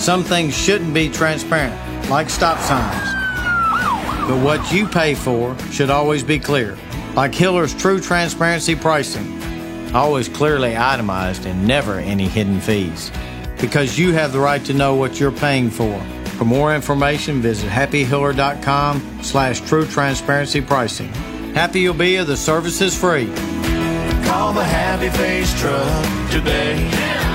Some things shouldn't be transparent, like stop signs. But what you pay for should always be clear, like Hiller's True Transparency Pricing. Always clearly itemized and never any hidden fees. Because you have the right to know what you're paying for. For more information, visit happyhiller.com/true transparency pricing. Happy you'll be if the service is free. Call the Happy Face Truck today.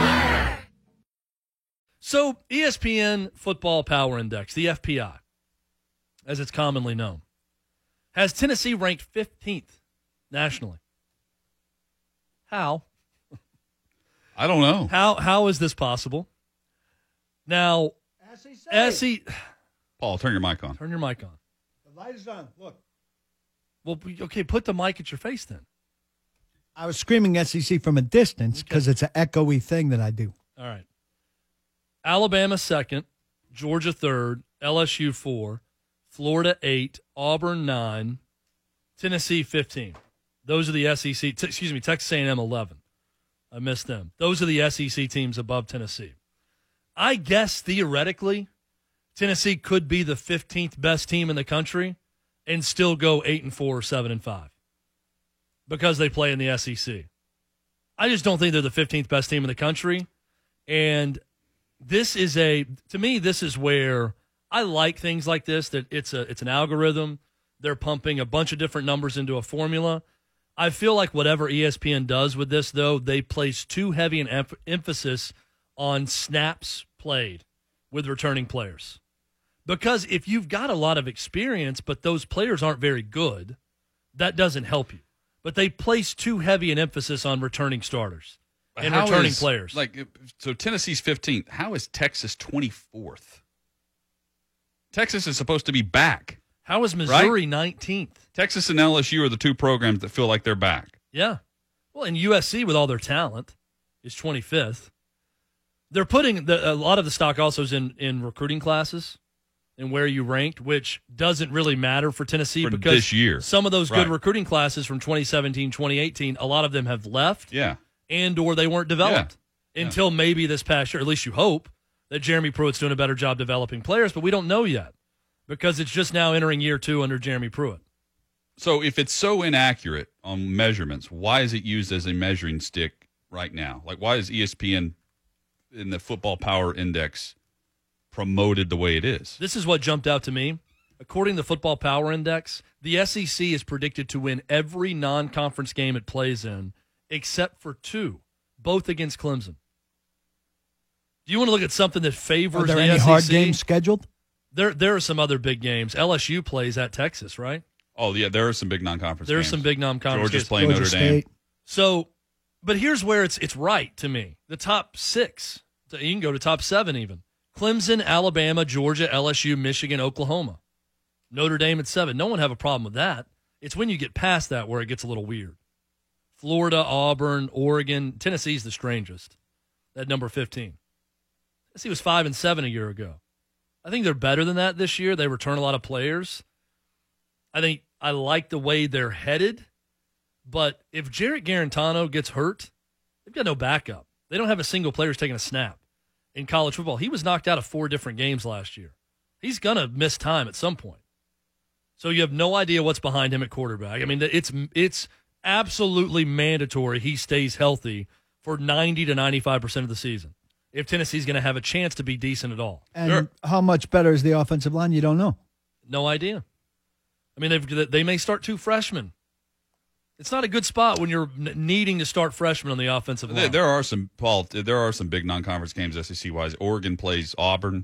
So, ESPN Football Power Index, the FPI, as it's commonly known, has Tennessee ranked 15th nationally. How? I don't know. How is this possible? Now, SEC. Paul, turn your mic on. Turn your mic on. The light is on. Look. Well, okay, put the mic at your face then. I was screaming SEC from a distance because it's an echoey thing that I do. All right. Alabama 2nd, Georgia 3rd, LSU 4, Florida 8, Auburn 9, Tennessee 15. Those are the SEC. Texas A&M 11. I missed them. Those are the SEC teams above Tennessee. I guess theoretically, Tennessee could be the 15th best team in the country and still go 8-4 or 7-5 because they play in the SEC. I just don't think they're the 15th best team in the country, and to me, this is where I like things like this. That it's an algorithm. They're pumping a bunch of different numbers into a formula. I feel like whatever ESPN does with this, though, they place too heavy an emphasis on snaps played with returning players. Because if you've got a lot of experience, but those players aren't very good, that doesn't help you. But they place too heavy an emphasis on returning starters and returning players. So Tennessee's 15th. How is Texas 24th? Texas is supposed to be back. How is Missouri 19th? Texas and LSU are the two programs that feel like they're back. Yeah. Well, and USC, with all their talent, is 25th. They're putting a lot of the stock also is in recruiting classes and where you ranked, which doesn't really matter for Tennessee because this year. Some of those good recruiting classes from 2017, 2018, a lot of them have left and or they weren't developed until maybe this past year. At least you hope that Jeremy Pruitt's doing a better job developing players, but we don't know yet because it's just now entering year 2 under Jeremy Pruitt. So if it's so inaccurate on measurements, why is it used as a measuring stick right now? Like, why is ESPN in the Football Power Index promoted the way it is? This is what jumped out to me. According to the Football Power Index, the SEC is predicted to win every non-conference game it plays in except for 2, both against Clemson. Do you want to look at something that favors the SEC? Are there any hard games scheduled? There are some other big games. LSU plays at Texas, right? Oh, yeah, there are some big non-conference games. There are some big non-conference Georgia's games. playing Notre Dame. So, but here's where it's right to me. The top 6, you can go to top 7 even. Clemson, Alabama, Georgia, LSU, Michigan, Oklahoma. Notre Dame at 7. No one have a problem with that. It's when you get past that where it gets a little weird. Florida, Auburn, Oregon. Tennessee's the strangest at number 15. Tennessee was 5-7 a year ago. I think they're better than that this year. They return a lot of players. I like the way they're headed, but if Jarrett Garantano gets hurt, they've got no backup. They don't have a single player who's taking a snap in college football. He was knocked out of 4 different games last year. He's going to miss time at some point. So you have no idea what's behind him at quarterback. I mean, it's absolutely mandatory he stays healthy for 90 to 95% of the season if Tennessee's going to have a chance to be decent at all. And how much better is the offensive line? You don't know. No idea. I mean, they may start 2 freshmen. It's not a good spot when you're needing to start freshmen on the offensive line. There are some big non-conference games SEC-wise. Oregon plays Auburn.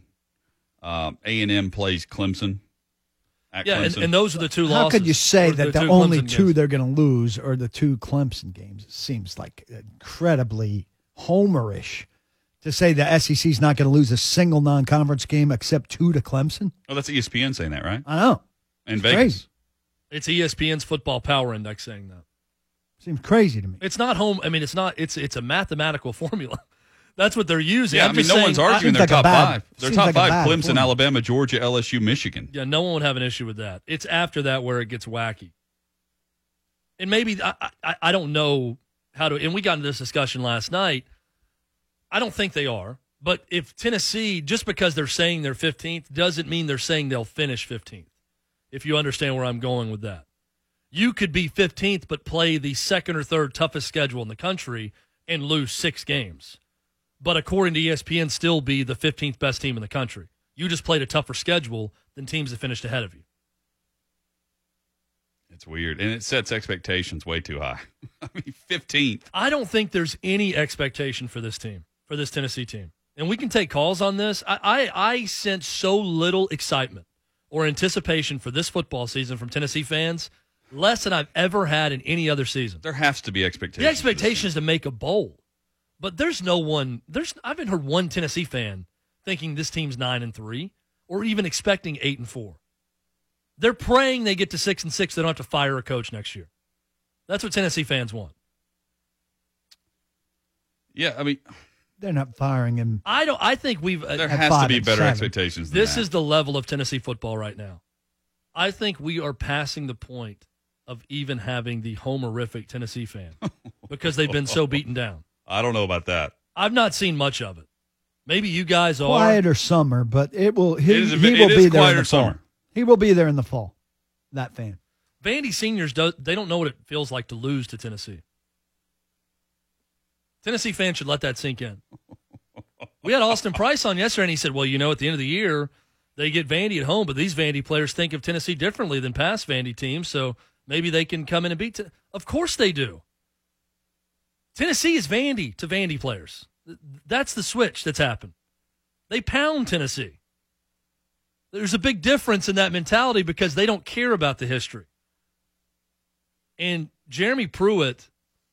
A&M plays Clemson. And those are the 2 losses. How could you say that the only Clemson 2 games they're going to lose are the 2 Clemson games? It seems like incredibly homerish to say the SEC's not going to lose a single non-conference game except 2 to Clemson. Oh, that's ESPN saying that, right? I know. And it's Vegas. Crazy. It's ESPN's Football Power Index saying that. Seems crazy to me. It's not home. I mean, it's not. It's a mathematical formula. That's what they're using. Yeah, no one's arguing their top 5. Their top 5, Clemson, formula. Alabama, Georgia, LSU, Michigan. Yeah, no one would have an issue with that. It's after that where it gets wacky. And maybe, I don't know how to, and we got into this discussion last night. I don't think they are, But if Tennessee, just because they're saying they're 15th, doesn't mean they're saying they'll finish 15th, if you understand where I'm going with that. You could be 15th but play the second or third toughest schedule in the country and lose 6 games. But according to ESPN, still be the 15th best team in the country. You just played a tougher schedule than teams that finished ahead of you. It's weird, and it sets expectations way too high. I mean, 15th. I don't think there's any expectation for this team, for this Tennessee team. And we can take calls on this. I sense so little excitement or anticipation for this football season from Tennessee fans, less than I've ever had in any other season. There has to be expectations. The expectation is to make a bowl. But there's no one – I haven't heard one Tennessee fan thinking this team's 9-3 or even expecting 8-4. They're praying they get to 6-6. They don't have to fire a coach next year. That's what Tennessee fans want. Yeah, I mean – they're not firing him. I think we've. There has to be better 5-7 expectations than This that. is the level of Tennessee football right now. I think we are passing the point of even having the homerific Tennessee fan because they've been so beaten down. I don't know about that. I've not seen much of it. Maybe you guys are. Quieter summer, but it will. He will It be is there in quieter the fall. summer. He will be there in the fall. That fan. Vandy seniors, they don't know what it feels like to lose to Tennessee. Tennessee fans should let that sink in. We had Austin Price on yesterday, and he said, well, at the end of the year, they get Vandy at home, but these Vandy players think of Tennessee differently than past Vandy teams, so maybe they can come in and beat Of course they do. Tennessee is Vandy to Vandy players. That's the switch that's happened. They pound Tennessee. There's a big difference in that mentality because they don't care about the history. And Jeremy Pruitt,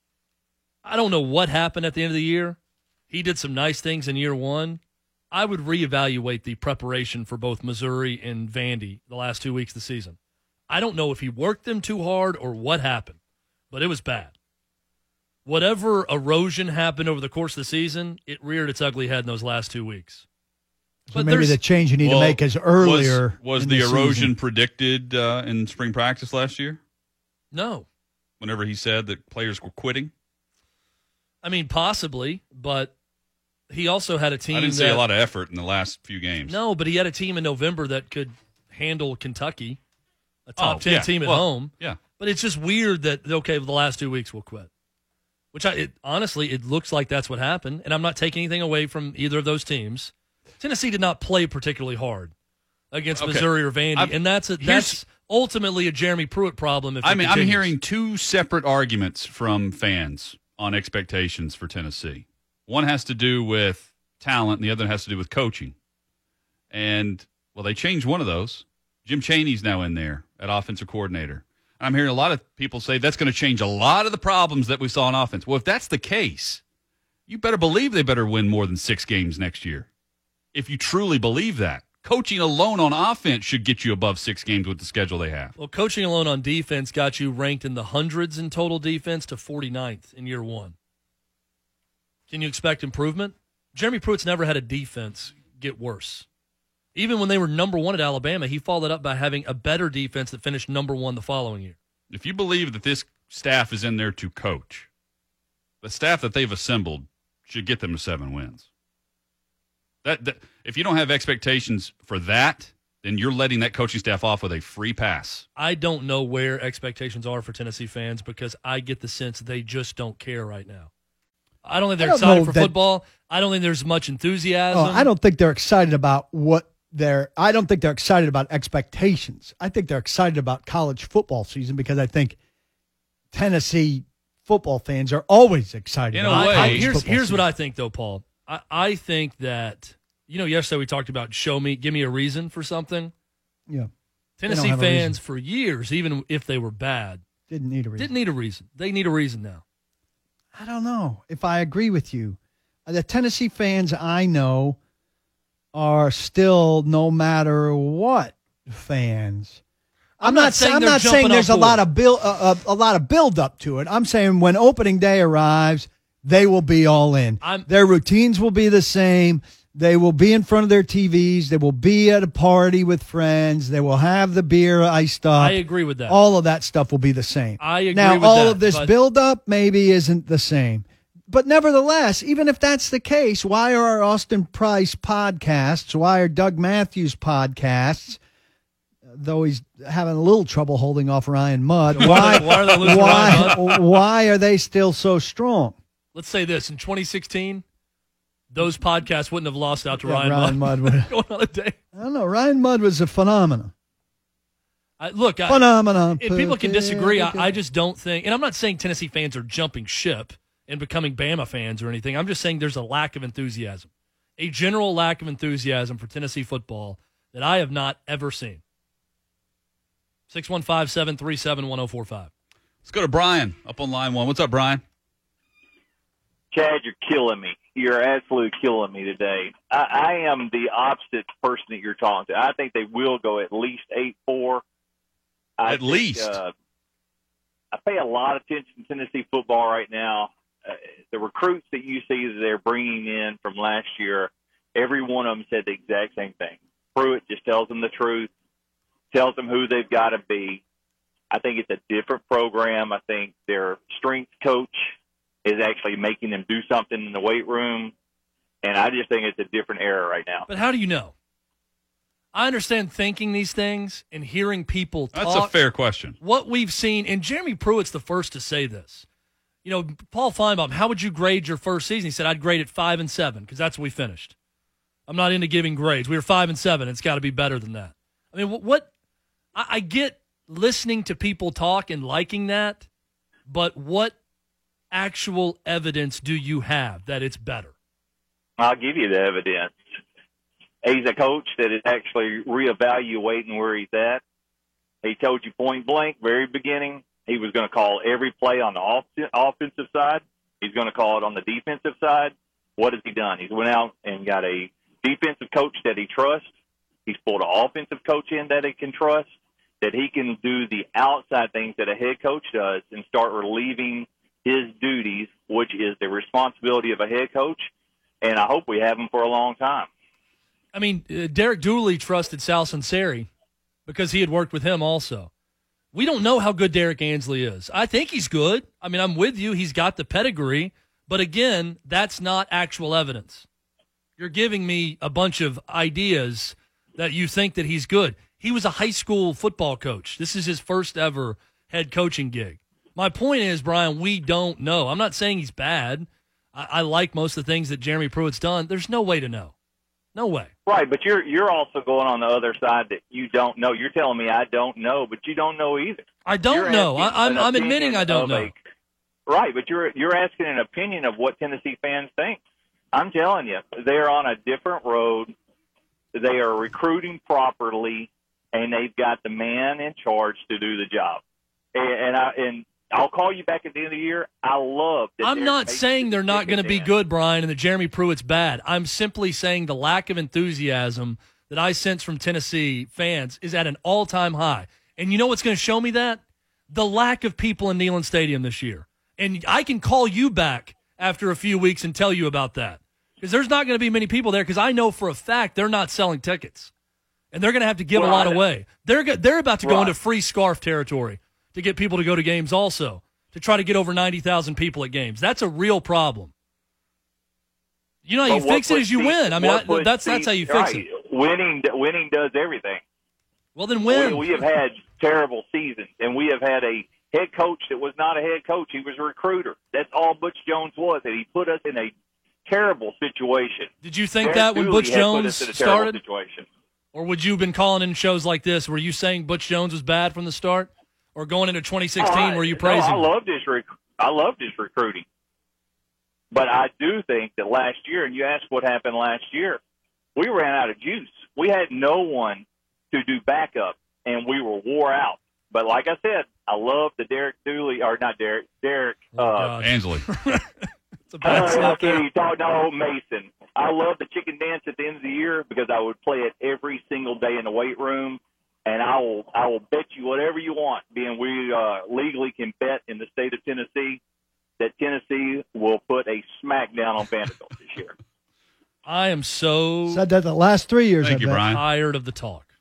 I don't know what happened at the end of the year. He did some nice things in year one. I would reevaluate the preparation for both Missouri and Vandy the last 2 weeks of the season. I don't know if he worked them too hard or what happened, but it was bad. Whatever erosion happened over the course of the season, it reared its ugly head in those last 2 weeks. So But maybe there's- the change you need to make is earlier. Was in the erosion season. predicted in spring practice last year? No. Whenever he said that players were quitting? I mean, possibly, but he also had a team I didn't see a lot of effort in the last few games. No, but he had a team in November that could handle Kentucky, a top 10 team at home. Yeah. But it's just weird that, okay, the last 2 weeks we'll quit. Which, honestly, it looks like that's what happened, and I'm not taking anything away from either of those teams. Tennessee did not play particularly hard against Missouri or Vandy, and that's ultimately a Jeremy Pruitt problem. I'm hearing two separate arguments from fans on expectations for Tennessee. One has to do with talent, and the other has to do with coaching. And, well, they changed one of those. Jim Chaney's now in there at offensive coordinator. I'm hearing a lot of people say that's going to change a lot of the problems that we saw in offense. Well, if that's the case, you better believe they better win more than 6 games next year. If you truly believe that. Coaching alone on offense should get you above 6 games with the schedule they have. Well, coaching alone on defense got you ranked in the hundreds in total defense to 49th in year one. Can you expect improvement? Jeremy Pruitt's never had a defense get worse. Even when they were number one at Alabama, he followed up by having a better defense that finished number one the following year. If you believe that this staff is in there to coach, the staff that they've assembled should get them to 7 wins. That if you don't have expectations for that, then you're letting that coaching staff off with a free pass. I don't know where expectations are for Tennessee fans because I get the sense they just don't care right now. I don't think they're excited for football. I don't think there's much enthusiasm. I don't think they're excited about I don't think they're excited about expectations. I think they're excited about college football season because I think Tennessee football fans are always excited. In a about way, college Here's football what season. I think, though, Paul. I think that, yesterday we talked about give me a reason for something. Yeah. Tennessee have a fans reason. for years, even if they were bad, Didn't need a reason. didn't need a reason. They need a reason now. I don't know if I agree with you. The Tennessee fans I know are still, no matter what, fans. I'm not saying there's a lot of build up to it. I'm saying when opening day arrives, they will be all in. Their routines will be the same. They will be in front of their TVs. They will be at a party with friends. They will have the beer iced up. I agree with that. All of that stuff will be the same. I agree now, with all that, of this but- build up maybe isn't the same. But nevertheless, even if that's the case, why are our Austin Price podcasts, why are Doug Matthews podcasts, though he's having a little trouble holding off Ryan Mudd, why are they still so strong? Let's say this. In 2016, those podcasts wouldn't have lost out to Ryan Mudd. Going on a day. I don't know. Ryan Mudd was a phenomenon. Phenomenon. People can disagree. I just don't think, and I'm not saying Tennessee fans are jumping ship and becoming Bama fans or anything. I'm just saying there's a lack of enthusiasm, a general lack of enthusiasm for Tennessee football that I have not ever seen. 615-737-1045. Let's go to Brian up on line 1. What's up, Brian? Chad, you're killing me. You're absolutely killing me today. I am the opposite person that you're talking to. I think they will go at least 8-4. At least. I pay a lot of attention to Tennessee football right now. The recruits that you see that they're bringing in from last year, every one of them said the exact same thing. Pruitt just tells them the truth, tells them who they've got to be. I think it's a different program. I think their strength coach is actually making them do something in the weight room, and I just think it's a different era right now. But how do you know? I understand thinking these things and hearing people talk. That's a fair question. What we've seen, and Jeremy Pruitt's the first to say this. You know, Paul Feinbaum, how would you grade your first season? He said, I'd grade it 5-7 because that's what we finished. I'm not into giving grades. We were 5-7. It's got to be better than that. I mean, what I get listening to people talk and liking that, but what actual evidence do you have that it's better? I'll give you the evidence. He's a coach that is actually reevaluating where he's at. He told you point blank, very beginning, he was going to call every play on the offensive side. He's going to call it on the defensive side. What has he done? He's went out and got a defensive coach that he trusts. He's pulled an offensive coach in that he can trust, that he can do the outside things that a head coach does and start relieving his duties, which is the responsibility of a head coach. And I hope we have him for a long time. I mean, Derek Dooley trusted Sal Sunseri because he had worked with him also. We don't know how good Derek Ansley is. I think he's good. I mean, I'm with you. He's got the pedigree. But again, that's not actual evidence. You're giving me a bunch of ideas that you think that he's good. He was a high school football coach. This is his first ever head coaching gig. My point is, Brian, we don't know. I'm not saying he's bad. I like most of the things that Jeremy Pruitt's done. There's no way to know. No way. Right, but you're also going on the other side that you don't know. You're telling me I don't know, but you don't know either. I don't know. I'm admitting I don't know. Right, but you're asking an opinion of what Tennessee fans think. I'm telling you, they're on a different road. They are recruiting properly, and they've got the man in charge to do the job. And I'll call you back at the end of the year. I love that. I'm not saying they're not going to be good, Brian, and that Jeremy Pruitt's bad. I'm simply saying the lack of enthusiasm that I sense from Tennessee fans is at an all-time high. And you know what's going to show me that? The lack of people in Neyland Stadium this year. And I can call you back after a few weeks and tell you about that. Because there's not going to be many people there because I know for a fact they're not selling tickets. And they're going to have to give a lot away. They're about to go into free scarf territory to get people to go to games also, to try to get over 90,000 people at games. That's a real problem. You know how you fix it is you win. I mean, that's how you fix it. Winning does everything. Well, then win. We have had terrible seasons, and we have had a head coach that was not a head coach. He was a recruiter. That's all Butch Jones was, and he put us in a terrible situation. Did you think that when Butch Jones started? Or would you have been calling in shows like this? Were you saying Butch Jones was bad from the start? Or going into 2016 where you praise him? I loved his recruiting. But I do think that last year, and you asked what happened last year, we ran out of juice. We had no one to do backup, and we were wore out. But like I said, I love the Derek Ansley. It's a bad slap there. No, Mason. I love the chicken dance at the end of the year because I would play it every single day in the weight room. And I will bet you whatever you want, being we legally can bet in the state of Tennessee, that Tennessee will put a smackdown on Vanderbilt this year. I am so said that the last 3 years. Thank you, Brian. Tired of the talk.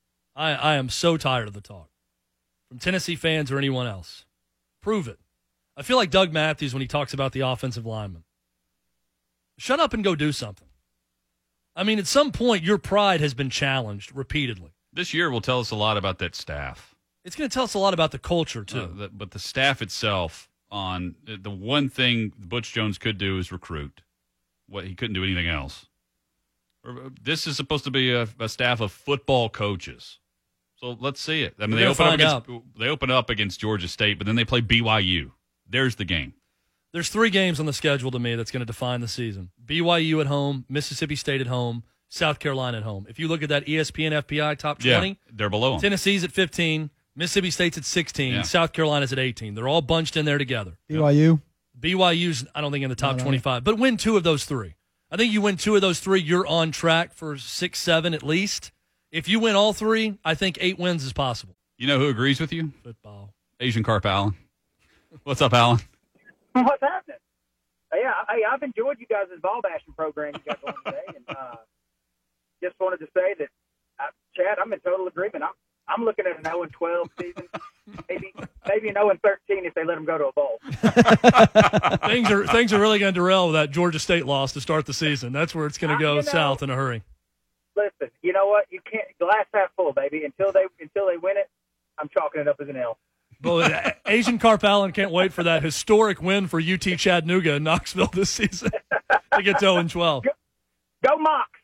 I am so tired of the talk from Tennessee fans or anyone else. Prove it. I feel like Doug Matthews when he talks about the offensive lineman. Shut up and go do something. I mean, at some point, your pride has been challenged repeatedly. This year will tell us a lot about that staff. It's going to tell us a lot about the culture, too. But the staff itself, on the one thing Butch Jones could do is recruit. He couldn't do anything else. This is supposed to be a staff of football coaches. So let's see it. I mean, they open up against Georgia State, but then they play BYU. There's the game. There's 3 games on the schedule to me that's going to define the season. BYU at home, Mississippi State at home, South Carolina at home. If you look at that ESPN FPI top 20, they're below them. Tennessee's at 15, Mississippi State's at 16, South Carolina's at 18. They're all bunched in there together. BYU's, I don't think, in the top 25, but win 2 of those 3. I think you win 2 of those 3, you're on track for 6, 7 at least. If you win all 3, I think 8 wins is possible. You know who agrees with you? Football. Asian Carp Allen. What's up, Allen? What's happening? Yeah, I've enjoyed you guys' ball bashing program you got going today, and just wanted to say that, Chad, I'm in total agreement. I'm looking at an 0-12 season, maybe an 0-13 if they let them go to a bowl. Things are really going to derail with that Georgia State loss to start the season. That's where it's going to go south in a hurry. Listen, you know what? You can't glass half full, baby. Until they win it, I'm chalking it up as an L. Well, Asian Carp Allen can't wait for that historic win for UT Chattanooga in Knoxville this season to get to 0-12. Go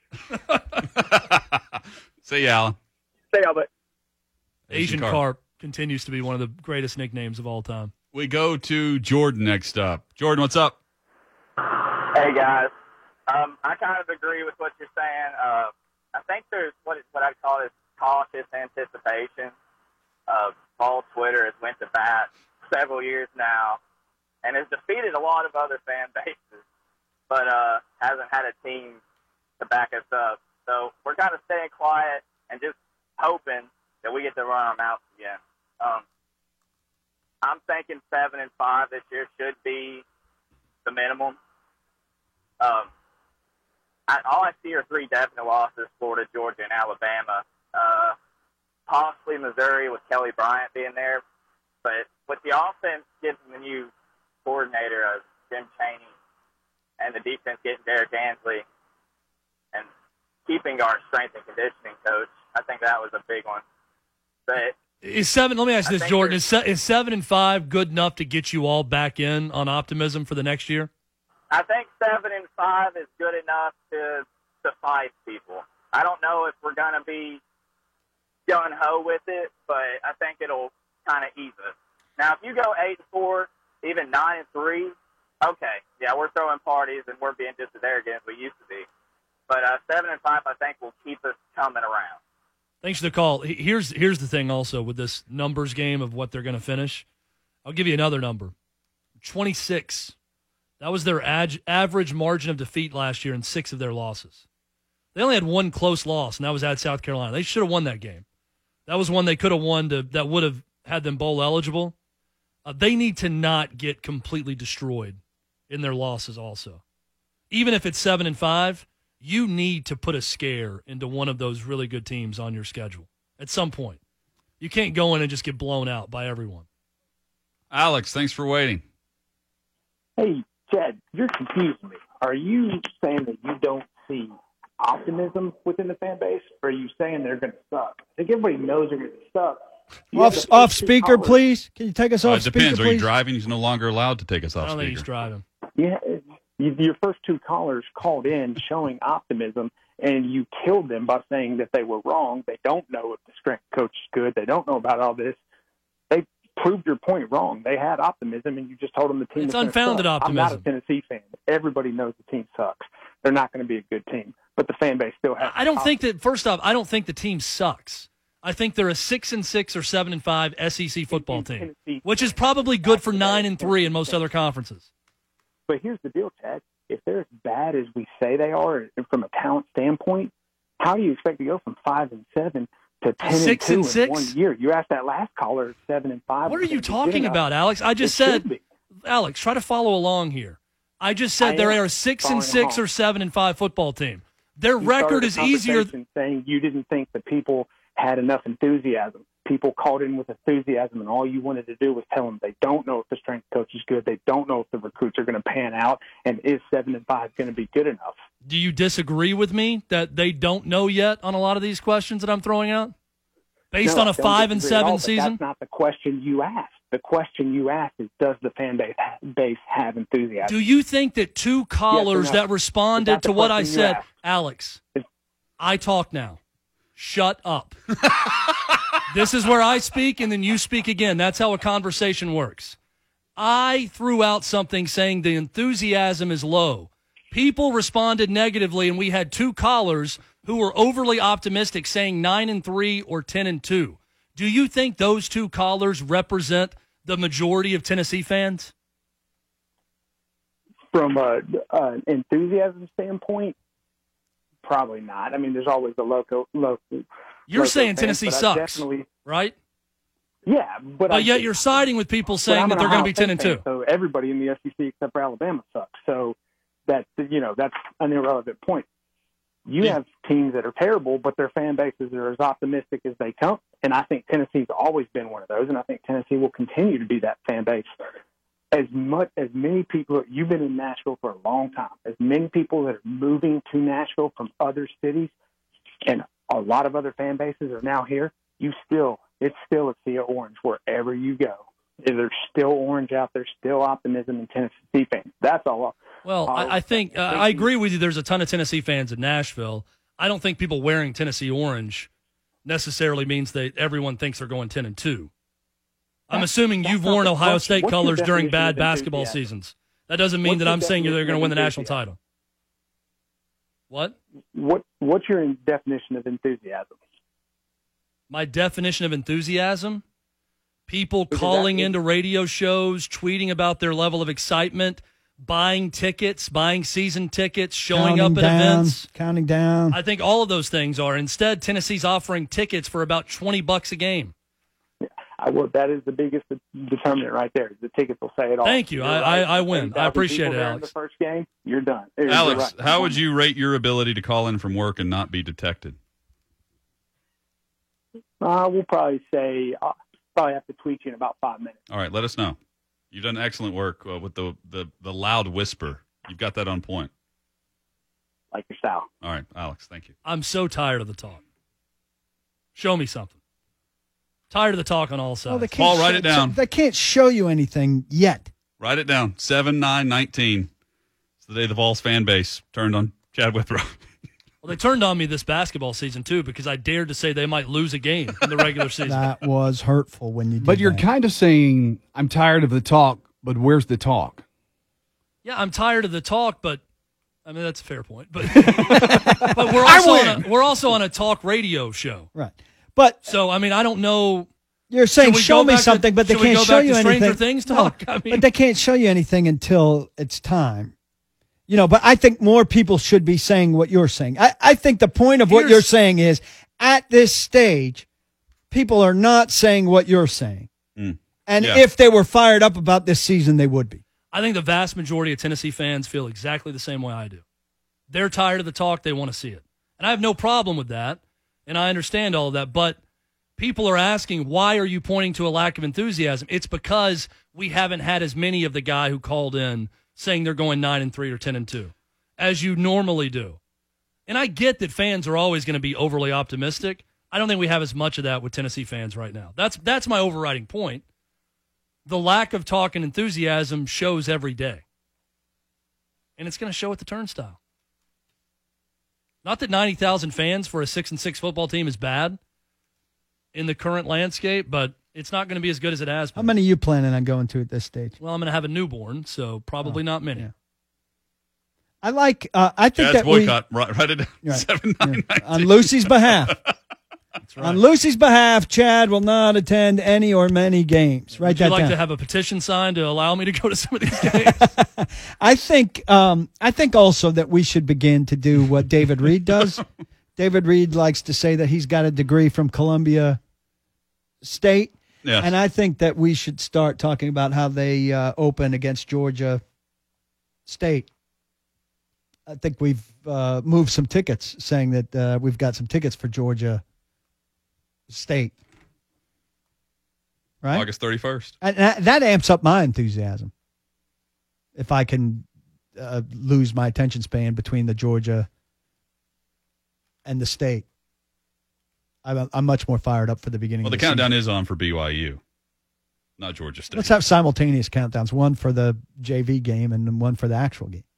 Mocs! See you, Allen. See y'all, but Asian Carp continues to be one of the greatest nicknames of all time. We go to Jordan next up. Jordan, what's up? Hey, guys. I kind of agree with what you're saying. I think there's what I call is cautious anticipation. Paul Twitter has went to bat several years now and has defeated a lot of other fan bases, but hasn't had a team to back us up. So we're kind of staying quiet and just hoping that we get to run our mouths again. I'm thinking 7-5 this year should be the minimum. All I see are 3 definite losses: Florida, Georgia, and Alabama. Possibly Missouri with Kelly Bryant being there. But with the offense getting the new coordinator, Jim Chaney, and the defense getting Derek Ansley, and keeping our strength and conditioning coach, I think that was a big one. But let me ask you this, Jordan. Is 7-5 good enough to get you all back in on optimism for the next year? I think 7-5 is good enough to suffice people. I don't know if we're going to be gun-ho with it, but I think it'll kind of ease us. Now, if you go 8-4, even 9-3, okay, yeah, we're throwing parties and we're being just as arrogant as we used to be. But 7-5, I think, will keep us coming around. Thanks for the call. Here's the thing also with this numbers game of what they're going to finish. I'll give you another number. 26. That was their average margin of defeat last year in 6 of their losses. They only had 1 close loss, and that was at South Carolina. They should have won that game. That was one they could have won that would have had them bowl eligible. They need to not get completely destroyed in their losses also. Even if it's 7-5, you need to put a scare into one of those really good teams on your schedule at some point. You can't go in and just get blown out by everyone. Alex, thanks for waiting. Hey, Chad, you're confusing me. Are you saying that you don't see optimism within the fan base, or are you saying they're going to suck? I think everybody knows they're going to suck. Off speaker, please. Can you take us off speaker, It depends. please? Are you driving? He's no longer allowed to take us off I don't speaker. think he's driving. Yeah, your first 2 callers called in showing optimism, and you killed them by saying that they were wrong. They don't know if the strength coach is good. They don't know about all this. They proved your point wrong. They had optimism, and you just told them the team It's was unfounded suck. optimism. I'm not a Tennessee fan. Everybody knows the team sucks. They're not going to be a good team, but the fan base still has. I don't think that. First off, I don't think the team sucks. I think they're a 6-6 or 7-5 SEC football team, which is probably good for 9-3 in most other conferences. But here's the deal, Chad. If they're as bad as we say they are from a talent standpoint, how do you expect to go from 5-7 to 10-2 in 1 year? You asked that last caller 7-5. What are you talking about, Alex? I just said, Alex, try to follow along here. I just said they are a 6-6 or 7-5 football team. Their record is easier. Saying you didn't think the people had enough enthusiasm. People called in with enthusiasm, and all you wanted to do was tell them they don't know if the strength coach is good. They don't know if the recruits are going to pan out, and is 7-5 going to be good enough? Do you disagree with me that they don't know yet on a lot of these questions that I'm throwing out? Based on a 5-7 season? That's not the question you asked. The question you asked is, does the fan base have enthusiasm? Do you think that two callers Yes or no? that responded to what I said, asked. Alex, I talk now. Shut up. This is where I speak and then you speak again. That's how a conversation works. I threw out something saying the enthusiasm is low. People responded negatively, and we had two callers who were overly optimistic saying 9-3 or 10-2. Do you think those two callers represent the majority of Tennessee fans? From an enthusiasm standpoint, probably not. I mean, there's always the local. You're saying fans, Tennessee but I sucks, definitely, yeah, but yet you're siding with people saying that they're going to be 10-2. So everybody in the SEC except for Alabama sucks. So that's an irrelevant point. You have teams that are terrible, but their fan bases are as optimistic as they come. And I think Tennessee's always been one of those, and I think Tennessee will continue to be that fan base. As many people, you've been in Nashville for a long time, as many people that are moving to Nashville from other cities, and a lot of other fan bases are now here, it's still a sea of orange wherever you go. There's still orange out there, still optimism in Tennessee fans. That's all. Well, I think I agree with you. There's a ton of Tennessee fans in Nashville. I don't think people wearing Tennessee orange necessarily means that everyone thinks they're going 10-2. I'm assuming you've worn Ohio State colors during bad basketball seasons. That doesn't mean that I'm saying they're going to win the national title. What? What's your definition of enthusiasm? My definition of enthusiasm? People calling into radio shows, tweeting about their level of excitement, buying tickets, buying season tickets, showing up at events. Counting down. I think all of those things are. Instead, Tennessee's offering tickets for about $20 a game. That is the biggest determinant right there. The tickets will say it all. Thank you. I win. I appreciate it, Alex. In the first game, you're done. Alex, how would you rate your ability to call in from work and not be detected? We'll probably say probably have to tweet you in about 5 minutes. All right, let us know. You've done excellent work with the loud whisper. You've got that on point. Like your style. All right, Alex, thank you. I'm so tired of the talk. Show me something. Tired of the talk on all sides. Paul, write it down. They can't show you anything yet. Write it down. 7-9-19. It's the day the Vols fan base turned on Chad Withrow. Well, they turned on me this basketball season, too, because I dared to say they might lose a game in the regular season. That was hurtful when you did But you're that. kind of saying, I'm tired of the talk, but where's the talk? Yeah, I'm tired of the talk, but I mean, that's a fair point. But we're also on a talk radio show. Right. But so, I mean, I don't know. You're saying show me something, but they can't show you anything. Stranger Things talk? No, but they can't show you anything until it's time. But I think more people should be saying what you're saying. I think the point of what you're saying is, at this stage, people are not saying what you're saying. And if they were fired up about this season, they would be. I think the vast majority of Tennessee fans feel exactly the same way I do. They're tired of the talk. They want to see it. And I have no problem with that. And I understand all of that. But people are asking, why are you pointing to a lack of enthusiasm? It's because we haven't had as many of the guy who called in saying they're going 9-3 or 10-2, as you normally do. And I get that fans are always going to be overly optimistic. I don't think we have as much of that with Tennessee fans right now. That's my overriding point. The lack of talk and enthusiasm shows every day. And it's going to show at the turnstile. Not that 90,000 fans for a 6-6 football team is bad in the current landscape, but it's not going to be as good as it has been. How many are you planning on going to at this stage? Well, I'm going to have a newborn, so probably not many. Yeah. I think Chad's that boycott. Write it down. Right. 7-9-19. On Lucy's behalf. That's right. On Lucy's behalf, Chad will not attend any or many games. Write that down. Would you like to have a petition signed to allow me to go to some of these games? I think also that we should begin to do what David Reed does. David Reed likes to say that he's got a degree from Columbia State. Yes. And I think that we should start talking about how they open against Georgia State. I think we've moved some tickets, saying that we've got some tickets for Georgia State. Right? August 31st. And that amps up my enthusiasm. If I can lose my attention span between the Georgia and the State. I'm much more fired up for the beginning. Well, the countdown is on for BYU, not Georgia State. Let's have simultaneous countdowns, one for the JV game and one for the actual game.